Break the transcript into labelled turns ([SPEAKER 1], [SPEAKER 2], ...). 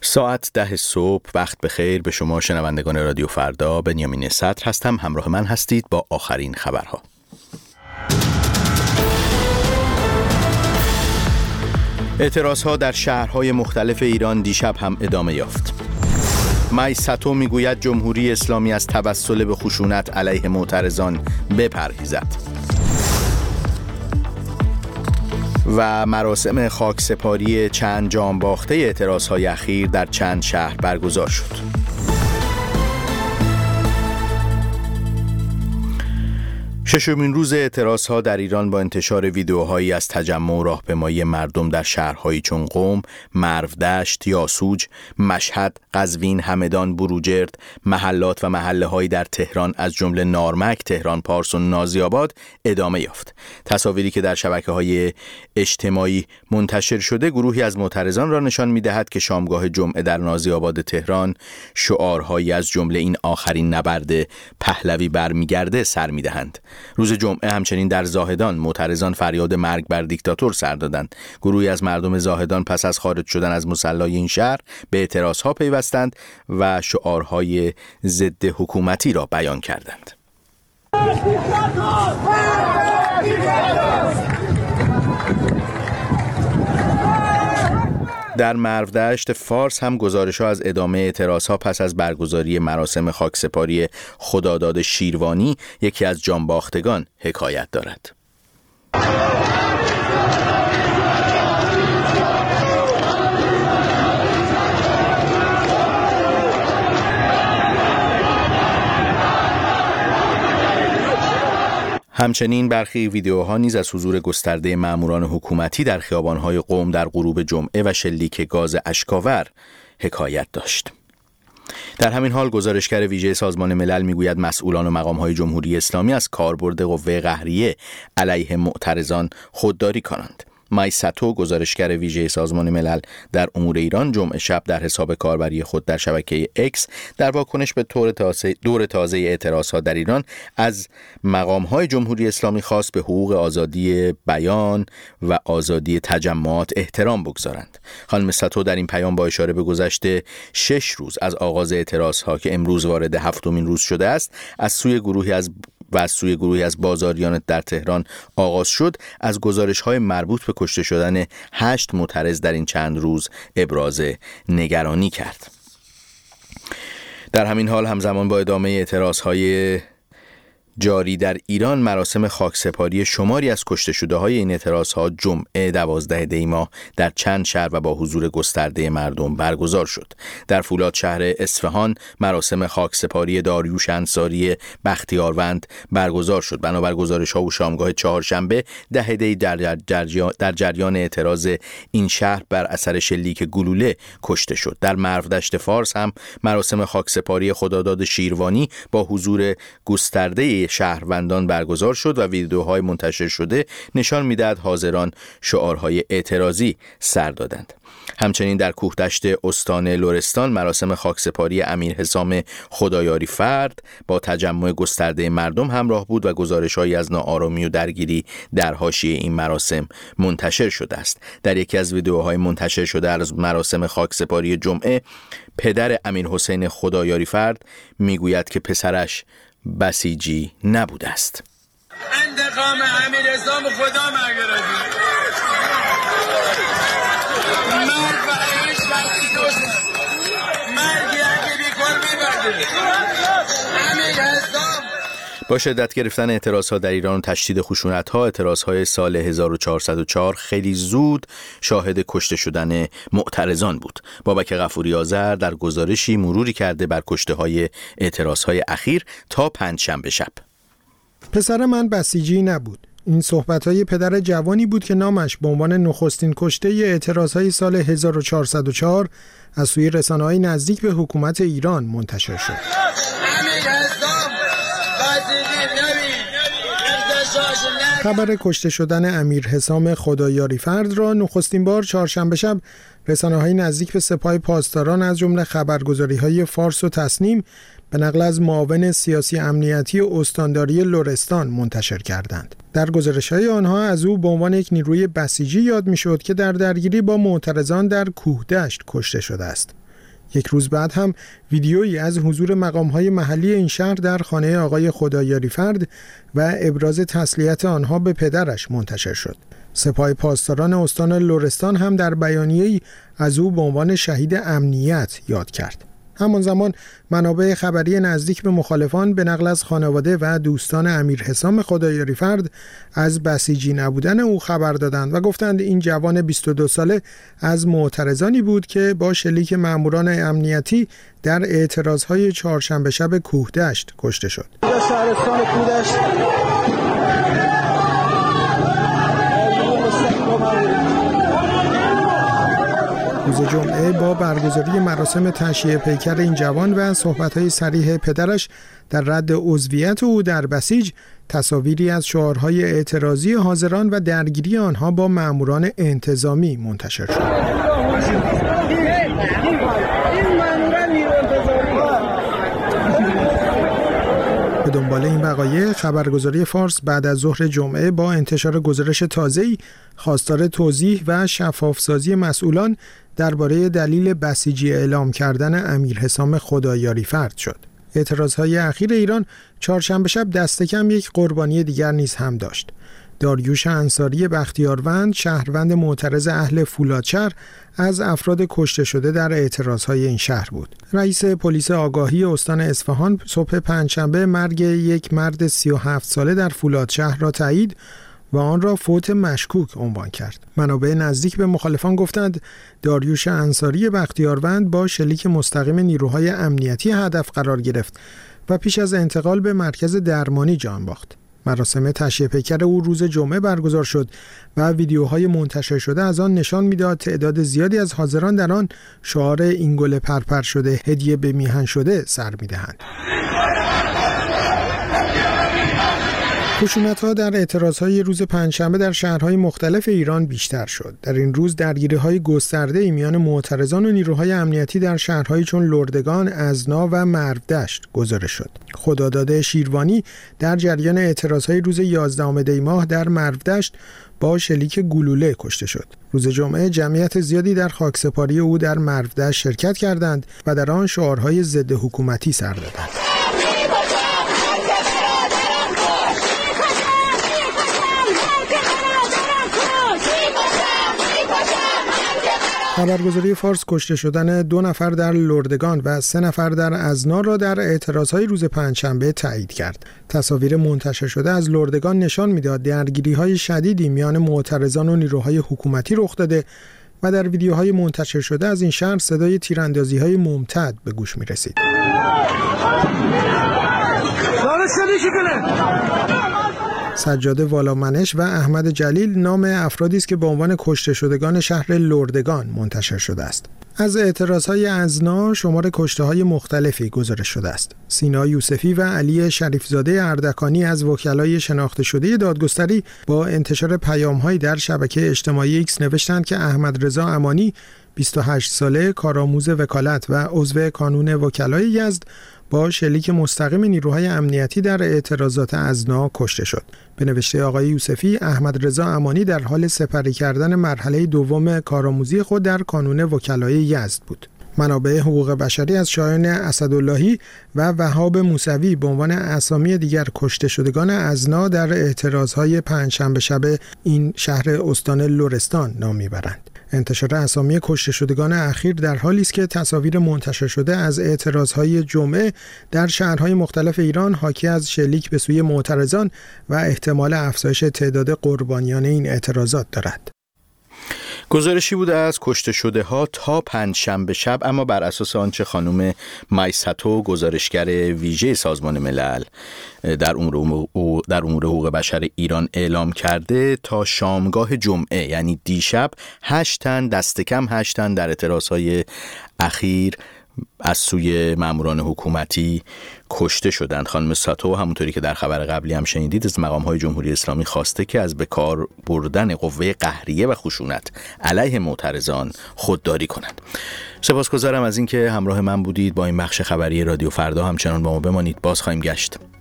[SPEAKER 1] ساعت 10 صبح، وقت بخیر به شما شنوندگان رادیو فردا. بنیامین صدر هستم، همراه من هستید با آخرین خبرها. اعتراضها در شهرهای مختلف ایران دیشب هم ادامه یافت. مای ساتو میگوید جمهوری اسلامی از توسل به خشونت علیه معترضان بپرهیزد. و مراسم خاکسپاری چند جانباخته اعتراضهای اخیر در چند شهر برگزار شد. ششمین روز اعتراضها در ایران با انتشار ویدیوهایی از تجمع و راهپیمایی مردم در شهرهایی چون قم، مرودشت، یاسوج، مشهد، قزوین، همدان، بروجرد، محلات و محله‌هایی در تهران از جمله نارمک، تهران پارس و نازی‌آباد ادامه یافت. تصاویری که در شبکه‌های اجتماعی منتشر شده گروهی از معترضان را نشان می‌دهد که شامگاه جمعه در نازی‌آباد تهران شعارهایی از جمله این آخرین نبرد پهلوی برمیگرده سر می‌دهند. روز جمعه همچنین در زاهدان معترضان فریاد مرگ بر دیکتاتور سر دادند. گروهی از مردم زاهدان پس از خارج شدن از مصلی این شهر به اعتراضها پیوستند و شعارهای ضد حکومتی را بیان کردند. در مرودشت فارس هم گزارش‌ها از ادامه اعتراضها پس از برگزاری مراسم خاکسپاری خداداد شیروانی، یکی از جانباختگان، حکایت دارد. همچنین برخی ویدیوها نیز از حضور گسترده ماموران حکومتی در خیابان‌های قم در غروب جمعه و شلیک گاز اشک‌آور حکایت داشت. در همین حال گزارشگر ویژه سازمان ملل میگوید مسئولان و مقام‌های جمهوری اسلامی از کاربرد قوه قهریه علیه معترضان خودداری کنند. مای ساتو گزارشگر ویژه سازمان ملل در امور ایران جمعه شب در حساب کاربری خود در شبکه اکس در واکنش به دور تازه اعتراضها در ایران از مقام‌های جمهوری اسلامی خواست به حقوق آزادی بیان و آزادی تجمعات احترام بگذارند. خانم ساتو در این پیام با اشاره به گذشت 6 روز از آغاز اعتراضها که امروز وارد 7مین روز شده است، از سوی گروهی از بازاریان در تهران آغاز شد، از گزارش‌های مربوط به کشته شدن 8 معترض در این چند روز ابراز نگرانی کرد. در همین حال همزمان با ادامه اعتراض‌های جاری در ایران، مراسم خاکسپاری شماری از کشته شده‌های این اعتراض‌ها جمعه 12 دی ماه در چند شهر و با حضور گسترده مردم برگزار شد. در فولاد شهر اصفهان مراسم خاکسپاری داریوش انصاری بختیاروند برگزار شد. بنابر گزارش‌ها و شامگاه چهارشنبه 10 دی در جریان اعتراض این شهر بر اثر شلیک گلوله کشته شد. در مرودشت فارس هم مراسم خاکسپاری خداداد شیروانی با حضور گسترده شهروندان برگزار شد و ویدیوهای منتشر شده نشان می‌دهد حاضران شعارهای اعتراضی سر دادند. همچنین در کوهدشت استان لرستان مراسم خاکسپاری امیر حسام خدایاری فرد با تجمع گسترده مردم همراه بود و گزارش‌هایی از ناآرامی و درگیری در حاشیه این مراسم منتشر شده است. در یکی از ویدیوهای منتشر شده از مراسم خاکسپاری جمعه، پدر امیر حسین خدایاری فرد میگوید که پسرش بسیجی نبوده است.
[SPEAKER 2] انتقام امیر حسام خدا مگردی مرد و عیش وقتی دوست مرگی اگه بیکار میبرده امیر حسام.
[SPEAKER 1] با شدت گرفتن اعتراضها در ایران و تشدید خشونت‌ها، اعتراضهای سال 1404 خیلی زود شاهد کشته شدن معترضان بود. بابک غفوری آذر در گزارشی مروری کرده بر کشته‌های اعتراضهای اخیر تا پنجشنبه شب.
[SPEAKER 3] پسر من بسیجی نبود. این صحبت‌های پدر جوانی بود که نامش به عنوان نخستین کشته اعتراضهای سال 1404 از سوی رسانه‌های نزدیک به حکومت ایران منتشر شد. خبر کشته شدن امیر حسام خدایاری فرد را نخستین بار چهارشنبه شب رسانه‌های نزدیک به سپاه پاسداران از جمله خبرگزاری‌های فارس و تصنیم به نقل از معاون سیاسی امنیتی استانداری لرستان منتشر کردند. در گزارش‌های آنها از او به عنوان یک نیروی بسیجی یاد می‌شد که در درگیری با معترضان در کوهدشت کشته شده است. یک روز بعد هم ویدیویی از حضور مقام‌های محلی این شهر در خانه آقای خدایاریفرد و ابراز تسلیت آنها به پدرش منتشر شد. سپاه پاسداران استان لرستان هم در بیانیه‌ای از او به عنوان شهید امنیت یاد کرد. همان زمان منابع خبری نزدیک به مخالفان به نقل از خانواده و دوستان امیر حسام خدایاریفرد از بسیجی نبودن او خبر دادند و گفتند این جوان 22 ساله از معترضانی بود که با شلیک ماموران امنیتی در اعتراضهای چهارشنبه شب کوهدشت کشته شد.
[SPEAKER 4] شهرستان کوهدشت
[SPEAKER 3] روز جمعه با برگزاری مراسم تشییع پیکر این جوان و صحبت‌های صریح پدرش در رد عضویت او در بسیج، تصاویری از شعارهای اعتراضی حاضران و درگیری آنها با ماموران انتظامی منتشر شد. به دنبال این وقایع خبرگزاری فارس بعد از ظهر جمعه با انتشار گزارش تازه‌ای خواستار توضیح و شفافسازی مسئولان درباره دلیل بسیجی اعلام کردن امیر حسام خدایاریفرد شد. اعتراضهای اخیر ایران چهارشنبه شب دست کم یک قربانی دیگر نیز هم داشت. داریوش انصاری بختیاروند، شهروند معترض اهل فولادشهر، از افراد کشته شده در اعتراضهای این شهر بود. رئیس پلیس آگاهی استان اصفهان صبح پنجشنبه مرگ یک مرد 37 ساله در فولادشهر را تایید و آن را فوت مشکوک عنوان کرد. منابع نزدیک به مخالفان گفتند داریوش انصاری بختیاروند با شلیک مستقیم نیروهای امنیتی هدف قرار گرفت و پیش از انتقال به مرکز درمانی جان باخت. مراسم تشییع پیکر او روز جمعه برگزار شد و ویدیوهای منتشر شده از آن نشان می‌داد تعداد زیادی از حاضران در آن شعار این گل پرپر شده هدیه به میهن شده سر می‌دهند. خشونت‌ها در اعتراضهای روز پنجشنبه در شهرهای مختلف ایران بیشتر شد. در این روز درگیری‌های گسترده میان معترضان و نیروهای امنیتی در شهرهایی چون لردگان، ازنا و مرودشت گزارش شد. خداداده شیروانی در جریان اعتراضهای روز 11 دی ماه در مرودشت با شلیک گلوله کشته شد. روز جمعه جمعیت زیادی در خاکسپاری او در مرودشت شرکت کردند و در آن شعارهای ضد حکومتی سر دادند. خبرگزاری فارس کشته شدن 2 نفر در لردگان و 3 نفر در ازنا را در اعتراضهای روز پنجشنبه تایید کرد. تصاویر منتشر شده از لردگان نشان می‌داد درگیری‌های شدیدی میان معترضان و نیروهای حکومتی رخ داده و در ویدیوهای منتشر شده از این شهر صدای تیراندازی‌های ممتد به گوش می‌رسید. سجاده والامنش و احمد جلیل نام افرادی است که به عنوان کشته شدگان شهر لردگان منتشر شده است. از اعتراضهای ازنا شمار کشته‌های مختلفی گزارش شده است. سینا یوسفی و علی شریفزاده اردکانی از وکلای شناخته شده دادگستری با انتشار پیام‌هایی در شبکه اجتماعی ایکس نوشتند که احمد رضا امانی 28 ساله کارآموز وکالت و عضو کانون وکلای یزد با شلیک مستقیم نیروهای امنیتی در اعتراضات ازنا کشته شد. به نوشته آقای یوسفی، احمد رضا امانی در حال سپری کردن مرحله دوم کارآموزی خود در کانون وکلای یزد بود. منابع حقوق بشری از شایان اسداللهی و وهاب موسوی به عنوان اسامی دیگر کشته شدگان ازنا در اعتراضهای پنجشنبه شب این شهر استان لرستان نام میبرند. انتشار اسامی کشته شدگان اخیر در حالی است که تصاویر منتشر شده از اعتراضهای جمعه در شهرهای مختلف ایران حاکی از شلیک به سوی معترضان و احتمال افزایش تعداد قربانیان این اعتراضات دارد.
[SPEAKER 1] گزارشی بود از کشته شده ها تا پنجشنبه شب، اما بر اساس آنچه خانم مایساتو گزارشگر ویژه سازمان ملل در امور حقوق بشر ایران اعلام کرده، تا شامگاه جمعه یعنی دیشب 8 تن دست کم 8 تن در اعتراضهای اخیر از سوی ماموران حکومتی کشته شدند. خانم ساتو همونطوری که در خبر قبلی هم شنیدید از مقام‌های جمهوری اسلامی خواسته که از بکار بردن قوه قهریه و خشونت علیه معترضان خودداری کنند. سپاسگزارم از اینکه همراه من بودید. با این بخش خبری رادیو فردا همچنان با ما بمانید. باز خواهیم گشت.